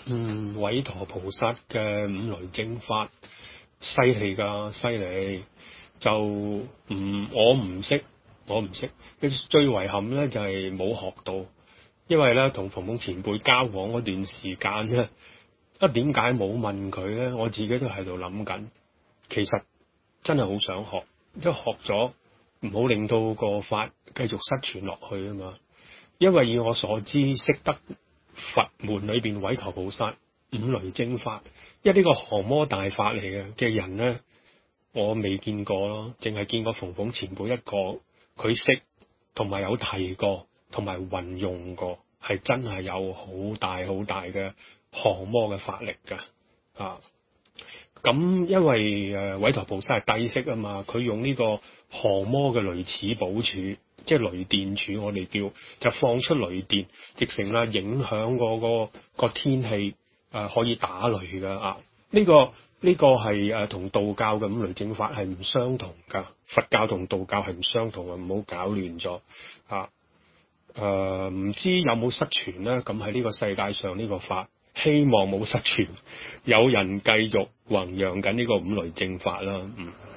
韋陀菩薩嘅五雷正法犀利㗎，犀利就我唔識。最遺憾咧就係冇學到，因為咧同馮馮前輩交往嗰段時間咧，點解冇問佢咧？我自己都喺度諗緊，其實真係好想學，即係學咗唔好令到個法繼續失傳落去啊嘛。因為以我所知，識得佛門裏邊韋陀菩薩五雷正法，因為呢個降魔大法嚟嘅人咧，我未見過咯，淨係見過馮馮前輩一個。佢識同埋有提過，同埋運用過，係真係有好大嘅降魔嘅法力㗎啊！咁因為韋陀菩薩係帝釋啊嘛，佢用呢個降魔嘅雷矢寶柱，即係雷電柱，我哋叫就放出雷電，直成啦影響個天氣可以打雷㗎啊！呢個係同道教嘅五雷正法係唔相同㗎，佛教同道教係唔相同嘅，唔好搞亂咗啊！唔知有冇失傳咧？咁喺呢個世界上呢個法，希望冇失傳，有人繼續弘揚緊呢個五雷正法啦。